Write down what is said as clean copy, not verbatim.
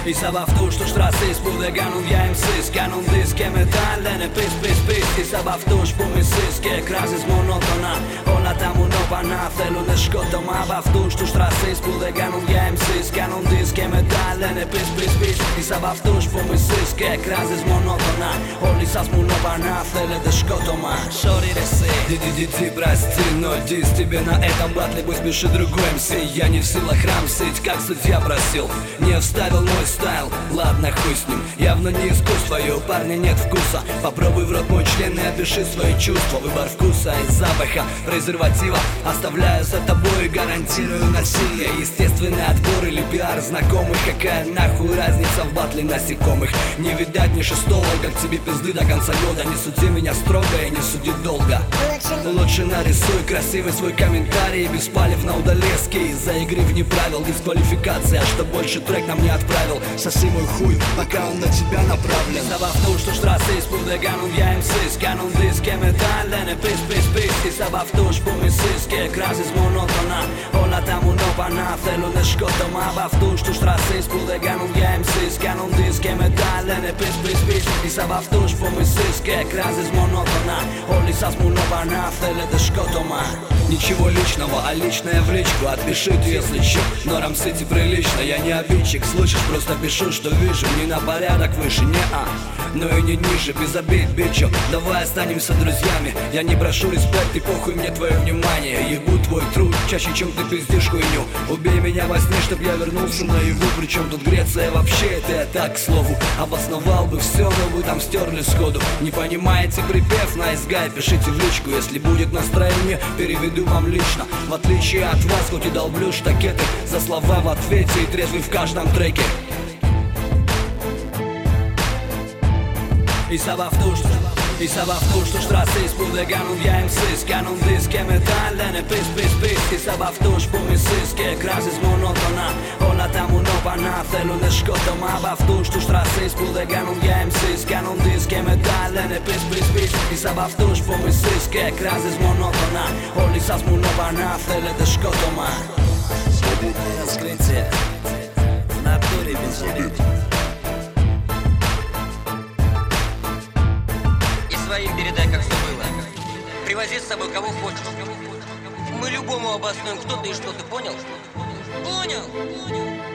I sa vaftush të shtrasis pu dhe ga nuk ja imsis Ka nuk dis ke metale në pis I sa vaftush pu misis ke krasis monotona Ola ta muno pa na thelu në shkoto ma vaftush të shtrasis pu dhe ga nuk ja imsis Ka nuk dis ke metale në pis I sa vaftush pu misis ke krasis monotona Oli sa s'muno pa na thelu në shkoto ma Shori resi Ди прости, но дис тебе на этом батле пусть спешит другой МС Я не в силах рамсить, как судья просил Не вставил мой стайл, ладно хуй с ним Явно не искусство, и у парня нет вкуса Попробуй в рот мой член и опиши свои чувства Выбор вкуса и запаха презерватива Оставляю за тобой и гарантирую насилие Естественный отбор или пиар знакомых Какая нахуй разница в батле насекомых Не видать ни шестого, как тебе пизды до конца года Не суди меня строго и не суди долго Лучше нарисуй красивый свой комментарий Беспалевно удалезки из-за игры вне правил Дисквалификация, что больше трек нам не отправил Соси мой хуй, пока он на тебя направлен За вафту, что штрасис, pude ganun ja imsis Ganun diske metallene, pis I sa vaftu shpumisis, ke krasis monotona Ola ta muno pa na thelu në shkoto Ma vaftu shtu shtrasis, pude ganun ja imsis Ganun diske metallene, pis I sa vaftu shpumisis, ke krasis monotona Oli sa s'muno pa na thelu në shkoto ma Ничего личного, а личное в личку Отпиши ты, если чё, но рамсите прилично Я не обидчик, слышишь, просто пишу, что вижу Не на порядок выше, не-а, но и не ниже Без обид, бичо, давай останемся друзьями Я не прошу респект и похуй мне твое внимание Ебу твой труд чаще, чем ты пиздишь хуйню Убей меня во сне, чтоб я вернулся наяву Причем тут Греция вообще, это я так, к слову Обосновал бы все, но вы там стерли сходу Не понимаете припев, nice guy, пишите в личку Если будет настроение, переведу вам лично В отличие от вас, хоть и долблю штакеты За слова в ответе и трезвый в каждом треке I sa vaftu shtu shtrasis, pude ganun ja imsis Ganun diske metallene, pis I sa vaftu shpumisis, ke krasis monotona Ola ta muno pa na thelu në shkoto Ma vaftu shtu shtrasis, pude ganun ja imsis Ganun diske metallene, pis I sa vaftu shpumisis, ke krasis monotona Oli sa s'muno pa na thelu në shkoto ma Раскрытие в натуре без улиц Своим передай, как все было. Привози с собой кого хочешь. Мы любому обоснуем, кто ты и что ты, понял? Понял?